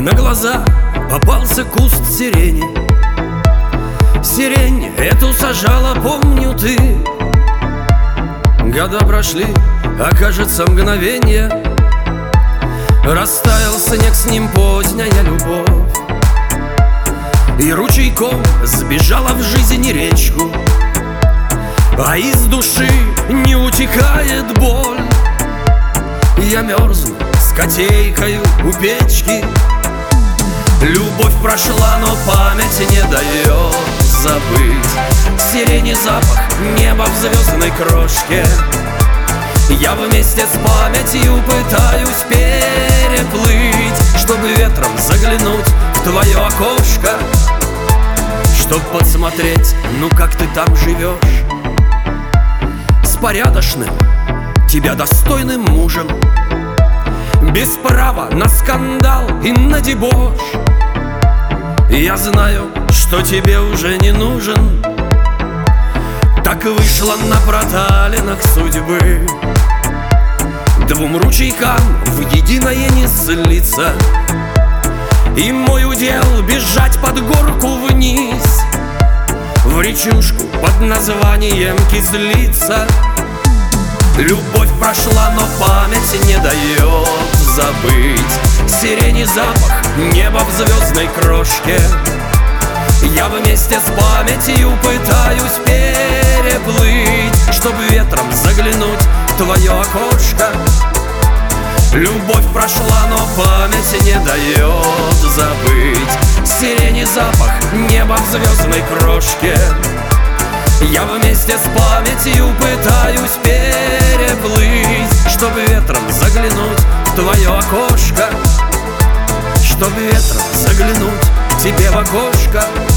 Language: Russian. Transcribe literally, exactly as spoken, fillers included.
на глаза попался куст сирени. Сирень эту сажала, помню, ты. Года прошли, а кажется мгновенье. Растаял снег, с ним поздняя любовь, и ручейком сбежала в жизни речку, а из души не утекает боль. Я мерзну с котейкою у печки. Любовь прошла, но память не дает забыть сирени запах, неба в звездной крошке. Я вместе с памятью пытаюсь переплыть, чтобы ветром заглянуть в твое окошко, чтоб подсмотреть, ну как ты там живешь, с порядочным, тебя достойным мужем, без права на скандал и на дебош. Я знаю, что тебе уже не нужен. Так вышло на проталинах судьбы. Двум ручейкам в единое не слиться, и мой удел бежать под горку вниз, в речушку под названием Кислица. Любовь прошла, но память не дает забыть сирени запах, неба в звездной крошке. Я вместе с памятью пытаюсь переплыть, чтобы ветром заглянуть в твое окошко. Любовь прошла, но память не дает забыть сирени запах, неба в звездной крошке. Я вместе с памятью пытаюсь переплыть, чтобы ветром заглянуть в твое окошко, чтобы ветром заглянуть тебе в окошко.